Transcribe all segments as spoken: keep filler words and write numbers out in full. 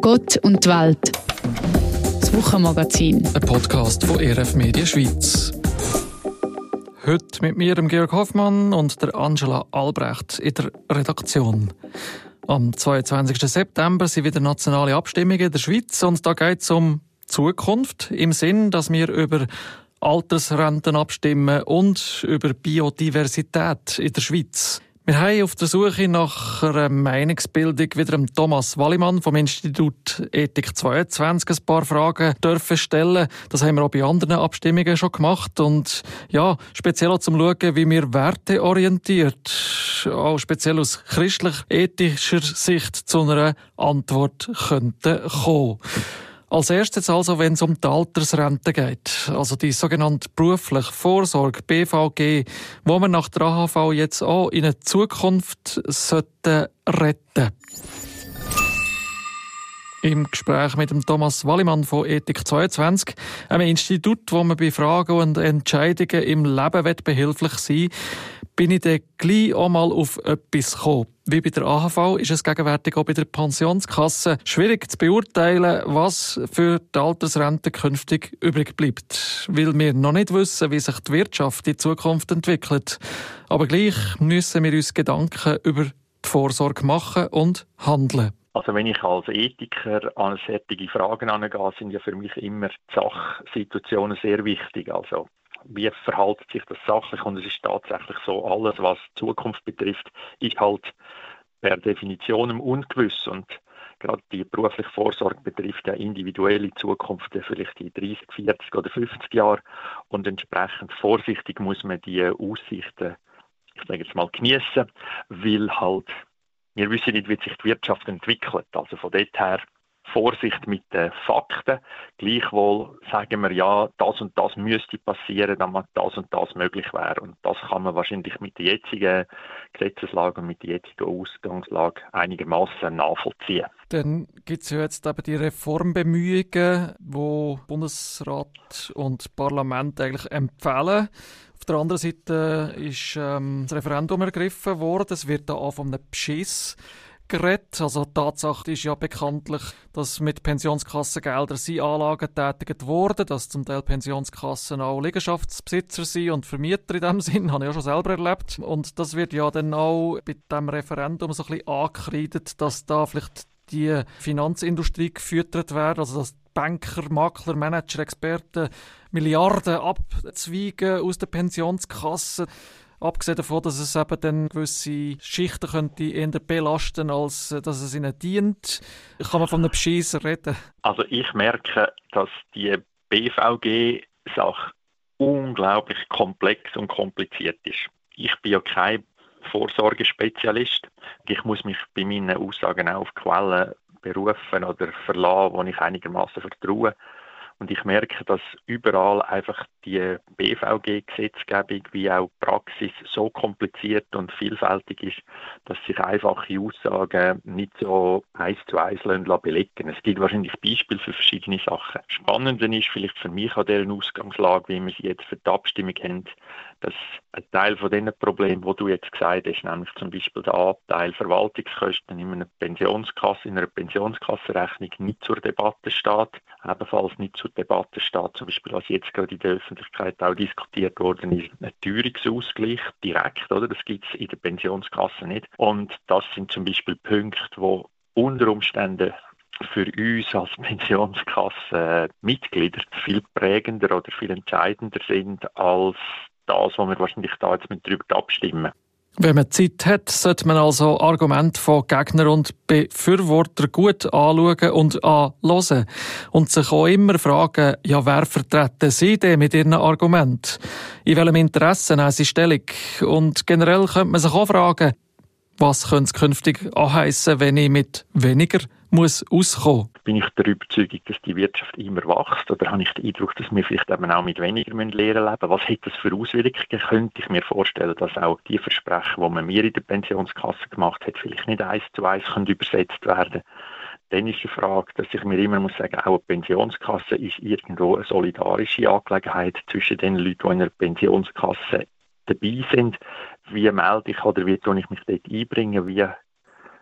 Gott und die Welt. Das Wochenmagazin. Ein Podcast von E R F Media Schweiz. Heute mit mir, dem Georg Hoffmann, und der Angela Albrecht in der Redaktion. Am zweiundzwanzigsten September sind wieder nationale Abstimmungen in der Schweiz und da geht es um Zukunft im Sinn, dass wir über Altersrenten abstimmen und über Biodiversität in der Schweiz. Wir haben auf der Suche nach einer Meinungsbildung wieder dem Thomas Wallimann vom Institut Ethik zweiundzwanzig ein paar Fragen dürfen stellen. Das haben wir auch bei anderen Abstimmungen schon gemacht. Und ja, speziell auch zum Schauen, wie wir werteorientiert, auch speziell aus christlich-ethischer Sicht, zu einer Antwort könnten kommen. Als erstes also, wenn es um die Altersrente geht, also die sogenannte berufliche Vorsorge, B V G, wo wir nach der A H V jetzt auch in eine Zukunft sollten retten. Im Gespräch mit dem Thomas Wallimann von Ethik zweiundzwanzig, einem Institut, wo man bei Fragen und Entscheidungen im Leben behilflich sein will, bin ich dann gleich auch mal auf etwas gekommen. Wie bei der A H V ist es gegenwärtig auch bei der Pensionskasse schwierig zu beurteilen, was für die Altersrente künftig übrig bleibt. Weil wir noch nicht wissen, wie sich die Wirtschaft in Zukunft entwickelt. Aber gleich müssen wir uns Gedanken über die Vorsorge machen und handeln. Also wenn ich als Ethiker an solche Fragen angehe, sind ja für mich immer die Sachsituationen sehr wichtig. Also wie verhält sich das sachlich? Und es ist tatsächlich so, alles, was die Zukunft betrifft, ist halt per Definition ungewiss. Und gerade die berufliche Vorsorge betrifft ja individuelle Zukunft, vielleicht in dreißig, vierzig oder fünfzig Jahren. Und entsprechend vorsichtig muss man die Aussichten, ich sage jetzt mal, genießen, weil halt wir wissen nicht, wie sich die Wirtschaft entwickelt. Also von dort her Vorsicht mit den Fakten. Gleichwohl sagen wir, ja, das und das müsste passieren, damit das und das möglich wäre. Und das kann man wahrscheinlich mit der jetzigen Gesetzeslage und mit der jetzigen Ausgangslage einigermaßen nachvollziehen. Dann gibt es ja jetzt eben die Reformbemühungen, die Bundesrat und Parlament eigentlich empfehlen. Auf der anderen Seite ist ähm, das Referendum ergriffen worden. Es wird da auch von einem Beschiss geredet. Also die Tatsache ist ja bekanntlich, dass mit Pensionskassengeldern sind Anlagen getätigt wurden, dass zum Teil Pensionskassen auch Liegenschaftsbesitzer sind und Vermieter in dem Sinn, habe ich ja schon selber erlebt. Und das wird ja dann auch bei diesem Referendum so ein bisschen angekreidet, dass da vielleicht die Finanzindustrie gefüttert wird, also dass Banker, Makler, Manager, Experten Milliarden abzweigen aus der Pensionskasse. Abgesehen davon, dass es eben dann gewisse Schichten könnte eher belasten, als dass es ihnen dient. Kann man von einem Beschiss reden? Also ich merke, dass die B V G-Sache unglaublich komplex und kompliziert ist. Ich bin ja kein Vorsorgespezialist. Ich muss mich bei meinen Aussagen auch auf Quellen berufen oder verlassen, wo ich einigermaßen vertraue. Und ich merke, dass überall einfach die B V G-Gesetzgebung wie auch die Praxis so kompliziert und vielfältig ist, dass sich einfache Aussagen nicht so eins zu eins belegen. Es gibt wahrscheinlich Beispiele für verschiedene Sachen. Spannend ist vielleicht für mich an dieser Ausgangslage, wie wir sie jetzt für die Abstimmung haben, dass ein Teil von diesen Problemen, die du jetzt gesagt hast, nämlich zum Beispiel der Anteil Verwaltungskosten in einer Pensionskasse, in einer Pensionskassenrechnung nicht zur Debatte steht, ebenfalls nicht zur Debatte steht, zum Beispiel, was jetzt gerade in der Öffentlichkeit auch diskutiert worden ist, ein Teuerungsausgleich direkt, oder? Das gibt es in der Pensionskasse nicht. Und das sind zum Beispiel Punkte, die unter Umständen für uns als Pensionskasse-Mitglieder viel prägender oder viel entscheidender sind als das, was wir wahrscheinlich da jetzt mit drüber abstimmen. Wenn man Zeit hat, sollte man also Argumente von Gegnern und Befürwortern gut anschauen und anhören. Und sich auch immer fragen, ja, wer vertreten sie denn mit ihren Argumenten? In welchem Interesse nehmen sie Stellung? Und generell könnte man sich auch fragen, was könnte es künftig anheissen, wenn ich mit weniger muss auskommen? Bin ich der Überzeugung, dass die Wirtschaft immer wächst? Oder habe ich den Eindruck, dass wir vielleicht eben auch mit weniger lernen leben? Was hat das für Auswirkungen? Könnte ich mir vorstellen, dass auch die Versprechen, die man mir in der Pensionskasse gemacht hat, vielleicht nicht eins zu eins übersetzt werden? Dann ist die Frage, dass ich mir immer muss sagen, auch eine Pensionskasse ist irgendwo eine solidarische Angelegenheit zwischen den Leuten, die in einer Pensionskasse dabei sind. Wie melde ich oder wie tue ich mich dort einbringen? Wie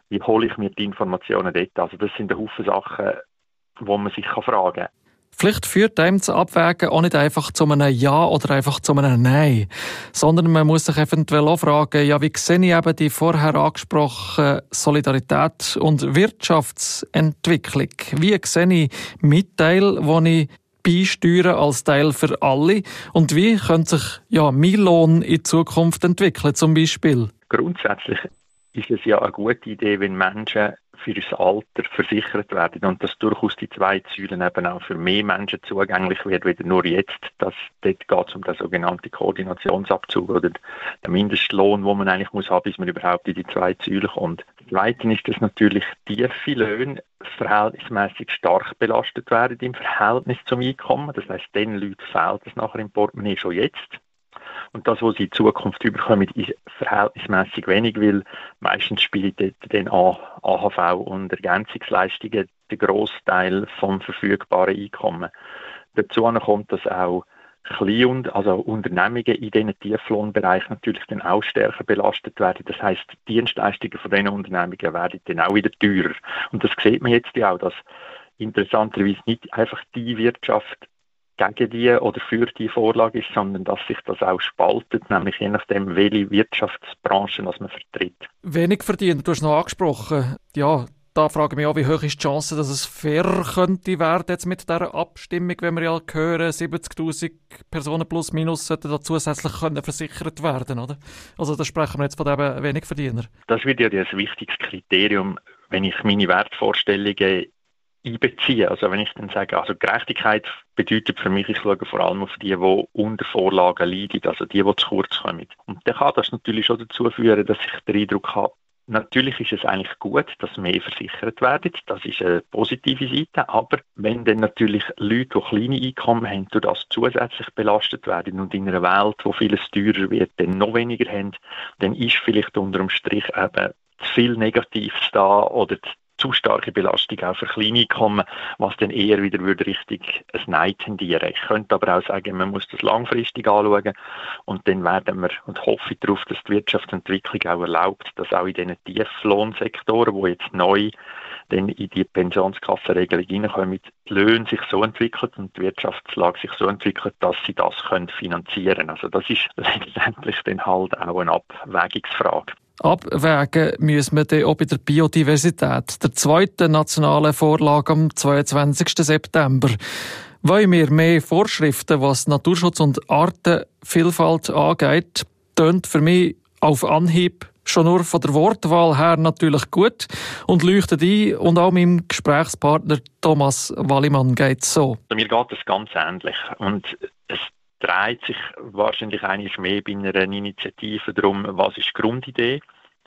wie hole ich mir die Informationen dort? Also das sind ein Haufen Sachen, wo man sich fragen kann. Vielleicht führt einem das Abwägen auch nicht einfach zu einem Ja oder einfach zu einem Nein, sondern man muss sich eventuell auch fragen, ja, wie sehe ich eben die vorher angesprochene Solidarität und Wirtschaftsentwicklung? Wie sehe ich meinen Teil, den ich beisteuere als Teil für alle? Und wie könnte sich ja, mein Lohn in Zukunft entwickeln, zum Beispiel? Grundsätzlich ist es ja eine gute Idee, wenn Menschen für das Alter versichert werden und dass durchaus die zwei Säulen eben auch für mehr Menschen zugänglich wird, wieder nur jetzt. Das, dort geht es um den sogenannten Koordinationsabzug oder den Mindestlohn, den man eigentlich muss haben, bis man überhaupt in die zwei Säulen kommt. Das Zweite ist, dass natürlich tiefe Löhne verhältnismäßig stark belastet werden im Verhältnis zum Einkommen. Das heisst, den Leuten fehlt es nachher im Portemonnaie schon jetzt. Und das, was sie in Zukunft überkommen, ist verhältnismäßig wenig, weil meistens spielt dann A H V und Ergänzungsleistungen den Grossteil vom verfügbaren Einkommen. Dazu kommt, dass auch Klein- also Unternehmungen in diesen Tieflohnbereichen natürlich dann auch stärker belastet werden. Das heisst, die Dienstleistungen von diesen Unternehmungen werden dann auch wieder teurer. Und das sieht man jetzt ja auch, dass interessanterweise nicht einfach die Wirtschaft gegen die oder für die Vorlage ist, sondern dass sich das auch spaltet, nämlich je nachdem, welche Wirtschaftsbranchen man vertritt. Wenig verdienen, du hast noch angesprochen. Ja, da frage ich mich auch, wie hoch ist die Chance, dass es fair könnte werden jetzt mit dieser Abstimmung, wenn wir ja hören, siebzigtausend Personen plus minus sollten da zusätzlich können versichert werden, oder? Also da sprechen wir jetzt von eben wenig Verdiener. Das wird ja ein wichtiges Kriterium, wenn ich meine Wertvorstellungen einbeziehen. Also wenn ich dann sage, also Gerechtigkeit bedeutet für mich, ich schaue vor allem auf die, die unter Vorlagen leiden, also die, die zu kurz kommen. Und dann kann das natürlich schon dazu führen, dass ich den Eindruck habe, natürlich ist es eigentlich gut, dass mehr versichert werden. Das ist eine positive Seite. Aber wenn dann natürlich Leute, die kleine Einkommen haben, durch das zusätzlich belastet werden und in einer Welt, wo vieles teurer wird, dann noch weniger haben, dann ist vielleicht unter dem Strich eben zu viel Negatives da oder zu starke Belastung auch für kleine Einkommen, was dann eher wieder würde richtig ein Nein tendieren. Ich könnte aber auch sagen, man muss das langfristig anschauen und dann werden wir und hoffe ich darauf, dass die Wirtschaftsentwicklung auch erlaubt, dass auch in diesen Tieflohnsektoren, die jetzt neu dann in die Pensionskassenregelung hineinkommen, die Löhne sich so entwickelt und die Wirtschaftslage sich so entwickelt, dass sie das können finanzieren können. Also das ist letztendlich dann halt auch eine Abwägungsfrage. Abwägen müssen wir dann auch bei der Biodiversität, der zweiten nationalen Vorlage am zweiundzwanzigsten September. Wollen wir mehr Vorschriften, was Naturschutz und Artenvielfalt angeht, tönt für mich auf Anhieb schon nur von der Wortwahl her natürlich gut und leuchtet ein. Und auch meinem Gesprächspartner Thomas Wallimann geht es so. Mir geht es ganz ähnlich. Und es dreht sich wahrscheinlich eigentlich mehr bei einer Initiative darum, was ist die Grundidee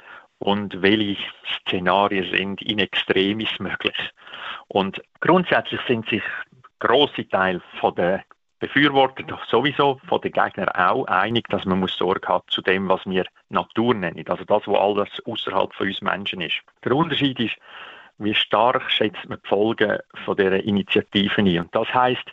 und welche Szenarien sind in Extremis möglich. Und grundsätzlich sind sich grosse Teile von der Befürworter doch sowieso, von den Gegnern auch einig, dass man muss Sorge haben zu dem, was wir Natur nennen, also das, was alles außerhalb von uns Menschen ist. Der Unterschied ist, wie stark schätzt man die Folgen von dieser Initiative ein. Und das heisst,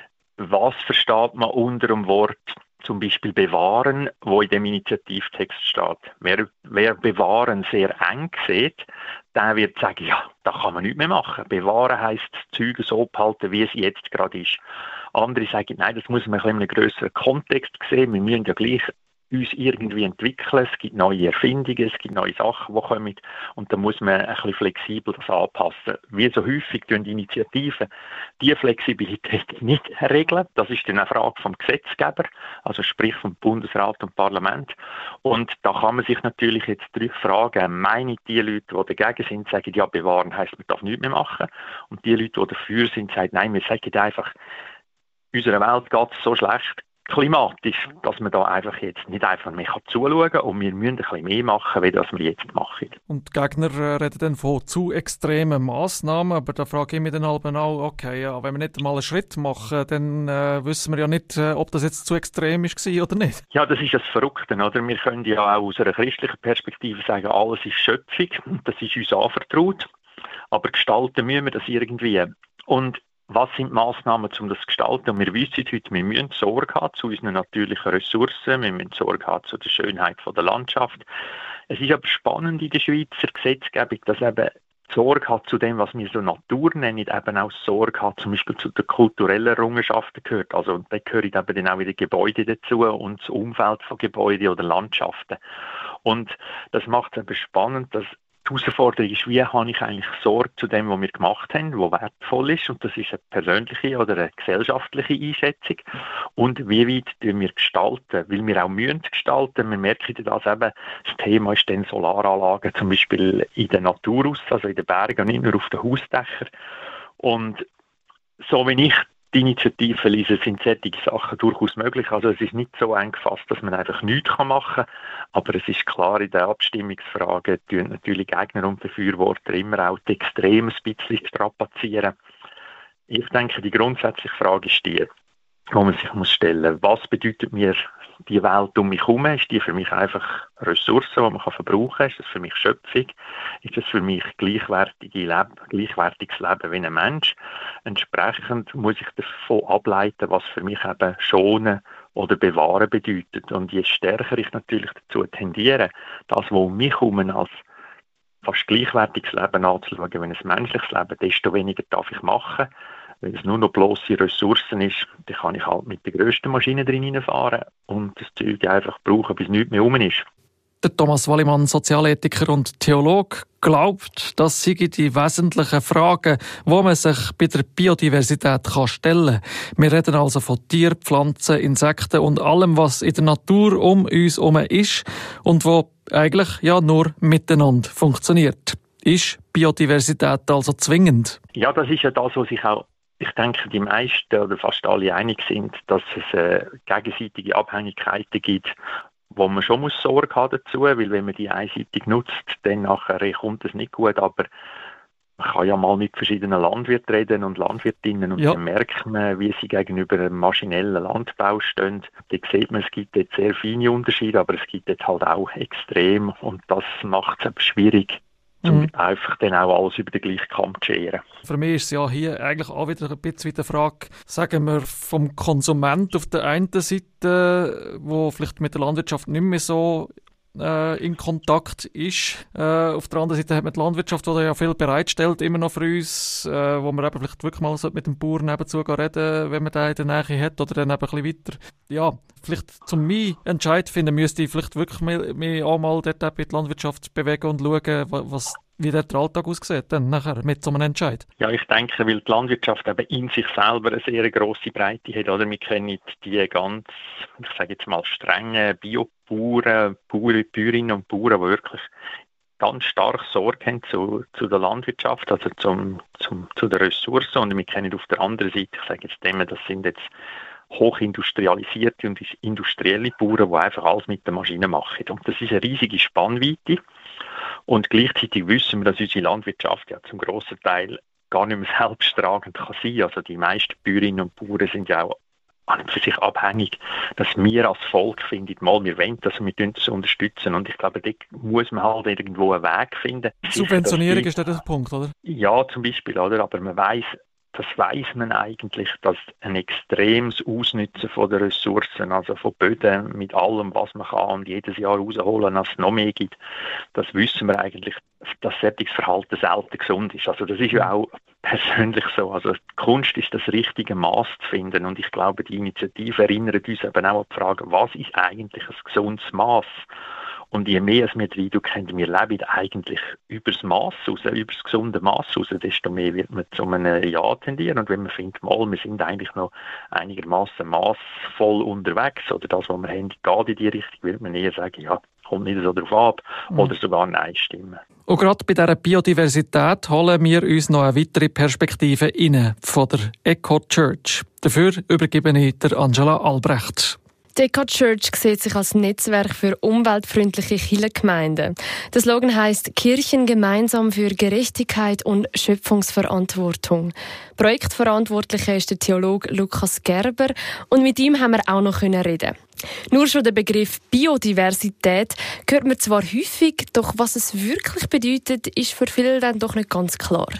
was versteht man unter dem Wort zum Beispiel bewahren, wo in dem Initiativtext steht? Wer, wer bewahren sehr eng sieht, der wird sagen, ja, da kann man nichts mehr machen. Bewahren heisst, Züge so behalten, wie es jetzt gerade ist. Andere sagen, nein, das muss man in einem grösseren Kontext sehen. Wir müssen ja gleich uns irgendwie entwickeln. Es gibt neue Erfindungen, es gibt neue Sachen, die kommen. Und da muss man ein bisschen flexibel das anpassen. Wie so häufig tun die Initiativen die Flexibilität nicht regeln. Das ist dann eine Frage vom Gesetzgeber, also sprich vom Bundesrat und Parlament. Und da kann man sich natürlich jetzt fragen, meinen die Leute, die dagegen sind, sagen, ja, bewahren heisst, man darf nichts mehr machen. Und die Leute, die dafür sind, sagen, nein, wir sagen einfach, unserer Welt geht es so schlecht, klimatisch, dass man da einfach jetzt nicht einfach mehr zuschauen kann und wir müssen ein bisschen mehr machen, wie das wir jetzt machen. Und die Gegner äh, reden dann von zu extremen Massnahmen, aber da frage ich mich dann halt auch, okay, ja, wenn wir nicht einmal einen Schritt machen, dann äh, wissen wir ja nicht, äh, ob das jetzt zu extrem war oder nicht. Ja, das ist das Verrückte, oder? Wir können ja auch aus einer christlichen Perspektive sagen, alles ist Schöpfung, das ist uns anvertraut, aber gestalten müssen wir das irgendwie. Und was sind die Massnahmen, um das zu gestalten? Und wir wissen heute, wir müssen Sorge haben zu unseren natürlichen Ressourcen, wir müssen Sorge haben zu der Schönheit der Landschaft. Es ist aber spannend in der Schweizer Gesetzgebung, dass eben Sorge hat zu dem, was wir so Natur nennen, eben auch Sorge hat, zum Beispiel zu den kulturellen Errungenschaften gehört. Also da gehören eben dann auch wieder Gebäude dazu und das Umfeld von Gebäuden oder Landschaften. Und das macht es eben spannend, dass die Herausforderung ist, wie habe ich eigentlich Sorge zu dem, was wir gemacht haben, was wertvoll ist. Und das ist eine persönliche oder eine gesellschaftliche Einschätzung. Und wie weit tun wir gestalten? Weil wir auch müssen gestalten. Wir merken das eben, das Thema ist dann Solaranlagen, zum Beispiel in der Natur aus, also in den Bergen und nicht nur auf den Hausdächern. Und so wie ich die Initiativen lesen, sind solche Sachen durchaus möglich. Also es ist nicht so eng gefasst, dass man einfach nichts machen kann. Aber es ist klar, in den Abstimmungsfragen tun natürlich Gegner und Befürworter immer auch die Extreme ein bisschen strapazieren. Ich denke, die grundsätzliche Frage ist die, wo man sich muss stellen muss, was bedeutet mir die Welt um mich herum? Ist die für mich einfach Ressourcen, die man verbrauchen kann? Ist das für mich Schöpfung? Ist das für mich gleichwertige Leben, gleichwertiges Leben wie ein Mensch? Entsprechend muss ich davon ableiten, was für mich eben schonen oder bewahren bedeutet. Und je stärker ich natürlich dazu tendiere, das, was um mich herum als fast gleichwertiges Leben anzuschauen wie ein menschliches Leben, desto weniger darf ich machen. Wenn es nur noch bloße Ressourcen ist, dann kann ich halt mit der grössten Maschine drin fahren und das Zeug einfach brauchen, bis nichts mehr rum ist. Der Thomas Wallimann, Sozialethiker und Theologe, glaubt, das seien die wesentlichen Fragen, die man sich bei der Biodiversität stellen kann. Wir reden also von Tieren, Pflanzen, Insekten und allem, was in der Natur um uns herum ist und wo eigentlich ja nur miteinander funktioniert. Ist Biodiversität also zwingend? Ja, das ist ja das, was ich auch Ich denke, die meisten oder fast alle einig sind, dass es äh, gegenseitige Abhängigkeiten gibt, wo man schon muss Sorge haben dazu, weil wenn man die einseitig nutzt, dann nachher kommt es nicht gut, aber man kann ja mal mit verschiedenen Landwirten reden und Landwirtinnen und ja. Dann merkt man, wie sie gegenüber einem maschinellen Landbau stehen. Da sieht man, es gibt dort sehr feine Unterschiede, aber es gibt dort halt auch extrem und das macht es eben schwierig, um mhm. einfach dann auch alles über den gleichen Kamm zu scheren. Für mich ist es ja hier eigentlich auch wieder ein bisschen die Frage, sagen wir, vom Konsument auf der einen Seite, wo vielleicht mit der Landwirtschaft nicht mehr so äh, in Kontakt ist. Äh, auf der anderen Seite hat man die Landwirtschaft, die ja viel bereitstellt, immer noch für uns, äh, wo man eben vielleicht wirklich mal mit dem Bauern nebenzu reden, wenn man den in der Nähe hat oder dann eben ein bisschen weiter. Ja, vielleicht zum mich Entscheid finden, müsste ich vielleicht wirklich mich auch mal dort bei der Landwirtschaft bewegen und schauen, was wie der Alltag aussieht, dann nachher mit so einem Entscheid. Ja, ich denke, weil die Landwirtschaft eben in sich selber eine sehr grosse Breite hat. Oder? Wir kennen die ganz, ich sage jetzt mal, strengen Biobauern, Bauern, Bäuerinnen und Bauern, die wirklich ganz stark Sorge haben zu, zu der Landwirtschaft, also zum, zum, zu den Ressourcen. Und wir kennen auf der anderen Seite, ich sage jetzt dem, das sind jetzt hochindustrialisierte und industrielle Bauern, die einfach alles mit der Maschine machen. Und das ist eine riesige Spannweite. Und gleichzeitig wissen wir, dass unsere Landwirtschaft ja zum grossen Teil gar nicht mehr selbsttragend kann sein. Also die meisten Bäuerinnen und Bauern sind ja auch an und für sich abhängig, dass wir als Volk finden, mal wir wollen, dass wir das unterstützen. Und ich glaube, da muss man halt irgendwo einen Weg finden. Subventionierung ist das der Punkt, oder? Ja, zum Beispiel, oder? Aber man weiss, das weiss man eigentlich, dass ein extremes Ausnutzen von den Ressourcen, also von Böden mit allem, was man kann und jedes Jahr rausholen, als es noch mehr gibt, das wissen wir eigentlich, dass solches Verhalten selten gesund ist. Also das ist ja auch persönlich so. Also die Kunst ist das richtige Maß zu finden und ich glaube, die Initiative erinnert uns eben auch an die Frage, was ist eigentlich ein gesundes Maß? Und je mehr wir den Eindruck haben, wir leben eigentlich über das Maß raus, über das gesunde Maß raus, desto mehr wird man zu einem Ja tendieren. Und wenn man findet, mal, wir sind eigentlich noch einigermaßen maßvoll unterwegs, oder das, was wir haben, geht in die Richtung, wird man eher sagen, ja, kommt nicht so drauf ab, mhm. oder sogar Nein stimmen. Und gerade bei dieser Biodiversität holen wir uns noch eine weitere Perspektive rein von der Eco Church. Dafür übergebe ich der Angela Albrecht. Die Eco Church sieht sich als Netzwerk für umweltfreundliche Kirchengemeinden. Der Slogan heisst «Kirchen gemeinsam für Gerechtigkeit und Schöpfungsverantwortung». Projektverantwortlicher ist der Theologe Lukas Gerber und mit ihm haben wir auch noch reden. Nur schon der Begriff Biodiversität hört man zwar häufig, doch was es wirklich bedeutet, ist für viele dann doch nicht ganz klar.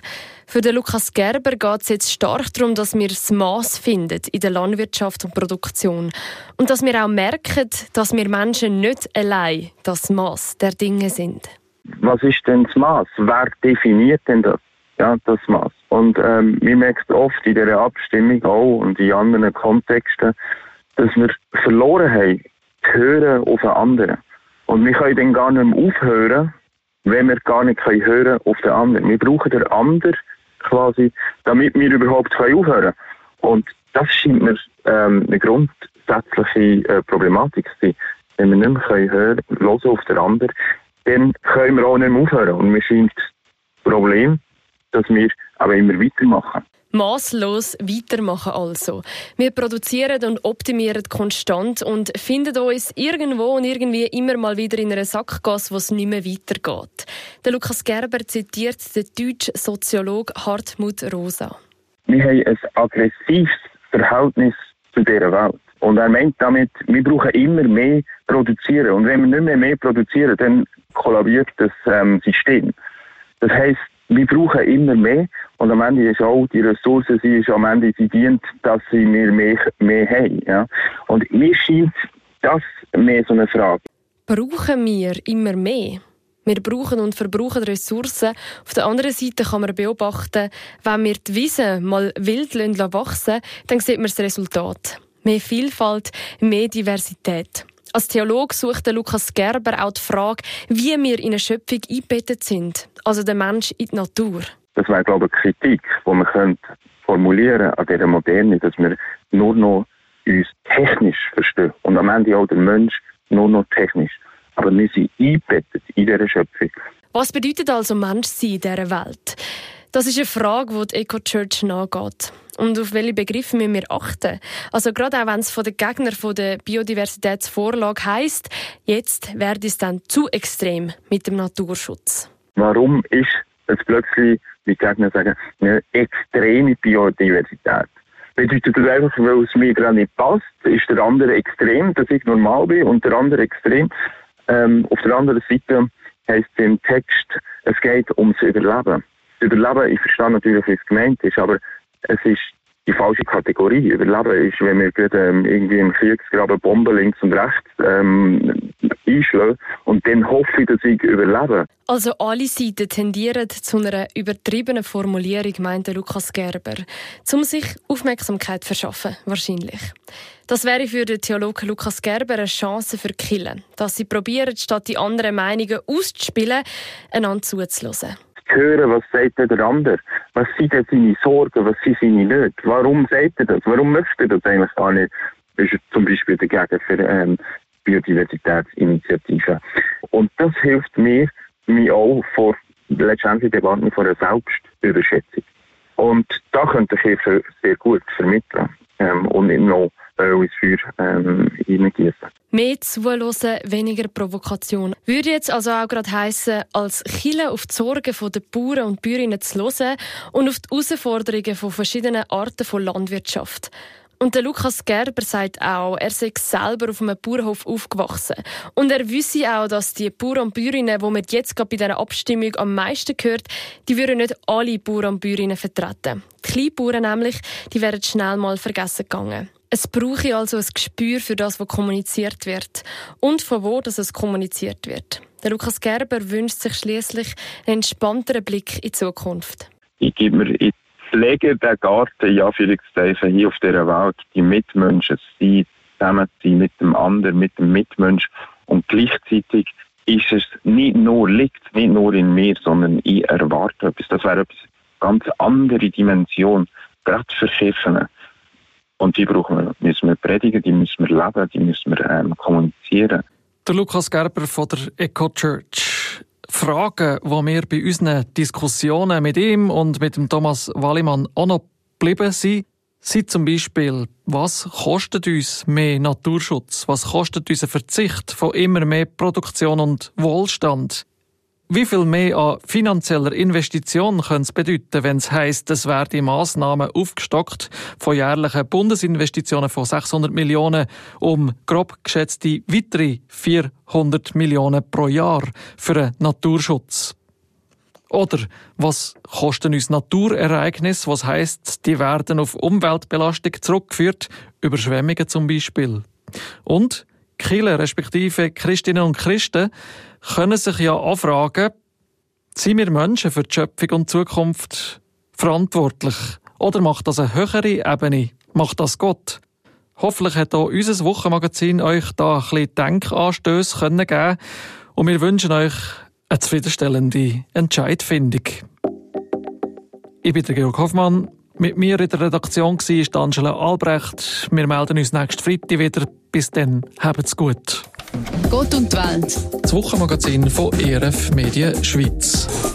Für den Lukas Gerber geht es jetzt stark darum, dass wir das Mass finden in der Landwirtschaft und Produktion. Und dass wir auch merken, dass wir Menschen nicht allein das Mass der Dinge sind. Was ist denn das Mass? Wer definiert denn das? Ja, das Mass. Und ähm, wir merken oft in dieser Abstimmung auch und in anderen Kontexten, dass wir verloren haben, hören auf den anderen. Und wir können dann gar nicht mehr aufhören, wenn wir gar nicht hören auf den anderen. Wir brauchen den anderen quasi, damit wir überhaupt aufhören können. Und das scheint mir ähm, eine grundsätzliche äh, Problematik zu sein. Wenn wir nicht mehr hören können, hören auf den anderen, dann können wir auch nicht mehr aufhören. Und mir scheint das Problem, dass wir aber immer weitermachen. Masslos weitermachen also. Wir produzieren und optimieren konstant und finden uns irgendwo und irgendwie immer mal wieder in einer Sackgasse, wo es nicht mehr weitergeht. Der Lukas Gerber zitiert den deutschen Soziologen Hartmut Rosa. Wir haben ein aggressives Verhältnis zu dieser Welt. Und er meint damit, wir brauchen immer mehr produzieren. Und wenn wir nicht mehr mehr produzieren, dann kollabiert das ähm, System. Das heisst, wir brauchen immer mehr und am Ende ist auch die Ressource, sie ist am Ende, sie dient, dass sie mehr, mehr, mehr haben. Ja? Und mir scheint das mehr so eine Frage. Brauchen wir immer mehr? Wir brauchen und verbrauchen Ressourcen. Auf der anderen Seite kann man beobachten, wenn wir die Wiese mal wild wachsen lassen, dann sieht man das Resultat. Mehr Vielfalt, mehr Diversität. Als Theologe sucht Lukas Gerber auch die Frage, wie wir in eine Schöpfung eingebettet sind, also der Mensch in die Natur. Das wäre, glaube ich, eine Kritik, die man könnte formulieren an dieser Moderne, dass wir nur noch uns technisch verstehen und am Ende auch der Mensch nur noch technisch. Aber wir sind eingebettet in dieser Schöpfung. Was bedeutet also Menschsein in dieser Welt? Das ist eine Frage, die die Eco-Church nachgeht. Und auf welche Begriffe müssen wir achten? Also gerade auch wenn es von den Gegnern von der Biodiversitätsvorlage heisst, jetzt werde es dann zu extrem mit dem Naturschutz. Warum ist es plötzlich, wie die Gegner sagen, eine extreme Biodiversität? Bedeutet das einfach, weil es mir gerade nicht passt, ist der andere extrem, dass ich normal bin und der andere extrem. Ähm, auf der anderen Seite heisst es im Text, es geht ums Überleben. Das Überleben, ich verstehe natürlich, wie es gemeint ist, aber es ist die falsche Kategorie. Überleben ist, wenn wir gerade ähm, irgendwie im Kriegsgraben Bomben links und rechts ähm, einschlagen und dann hoffe ich, dass ich überlebe. Also alle Seiten tendieren zu einer übertriebenen Formulierung, meint Lukas Gerber, um sich Aufmerksamkeit zu verschaffen, wahrscheinlich. Das wäre für den Theologen Lukas Gerber eine Chance für die Kirche, dass sie probieren, statt die anderen Meinungen auszuspielen, einander zuzuhören. Hören, was sagt der andere? Was sind denn seine Sorgen, was sind seine Nöte? Warum sagt er das? Warum möchte er das eigentlich gar nicht? Ist er zum Beispiel dagegen für ähm, Biodiversitätsinitiativen. Und das hilft mir, mir auch vor letztendlich Debatten vor einer Selbstüberschätzung. Und da könnte ich sehr gut vermitteln ähm, und nicht noch ins Feuer ähm, hineingießen. Mehr zuhören, weniger Provokation. Würde jetzt also auch gerade heissen, als Kirche auf die Sorgen der Bauern und Bäuerinnen zu hören und auf die Herausforderungen von verschiedenen Arten von Landwirtschaft. Und der Lukas Gerber sagt auch, er sei selber auf einem Bauernhof aufgewachsen. Und er wisse auch, dass die Bauern und Bäuerinnen, die man jetzt gerade bei dieser Abstimmung am meisten hört, die würden nicht alle Bauern und Bäuerinnen vertreten. Die Kleinbauern nämlich, die wären schnell mal vergessen gegangen. Es brauche also ein Gespür für das, was kommuniziert wird und von wo das es kommuniziert wird. Der Lukas Gerber wünscht sich schliesslich einen entspannteren Blick in die Zukunft. Ich gebe mir, ich pflege den Garten, in Anführungszeichen, hier auf dieser Welt, die Mitmenschen zu sein, zusammen zu sein mit dem anderen, mit dem Mitmensch. Und gleichzeitig ist es nicht nur, liegt es nicht nur in mir, sondern ich erwarte etwas. Das wäre eine ganz andere Dimension, gerade für Kirchen. Und die brauchen wir, müssen wir predigen, die müssen wir leben, die müssen wir ähm, kommunizieren. Der Lukas Gerber von der Eco-Church. Fragen, die wir bei unseren Diskussionen mit ihm und mit dem Thomas Wallimann auch noch geblieben sind, sind zum Beispiel, was kostet uns mehr Naturschutz? Was kostet unser Verzicht von immer mehr Produktion und Wohlstand? Wie viel mehr an finanzieller Investition könnte es bedeuten, wenn es heisst, es werden Massnahmen aufgestockt von jährlichen Bundesinvestitionen von sechshundert Millionen um grob geschätzte weitere vierhundert Millionen pro Jahr für den Naturschutz? Oder was kosten uns Naturereignisse, was heisst, die werden auf Umweltbelastung zurückgeführt, Überschwemmungen zum Beispiel. Und Kirchen, respektive Christinnen und Christen, können sich ja anfragen, sind wir Menschen für die Schöpfung und Zukunft verantwortlich? Oder macht das eine höhere Ebene? Macht das Gott? Hoffentlich hat auch unser Wochenmagazin euch da ein bisschen Denkanstöße geben können. Und wir wünschen euch eine zufriedenstellende Entscheidfindung. Ich bin der Georg Hoffmann. Mit mir in der Redaktion war Angela Albrecht. Wir melden uns nächsten Freitag wieder. Bis dann, habt's gut. Gott und die Welt. Das Wochenmagazin von E R F Medien Schweiz.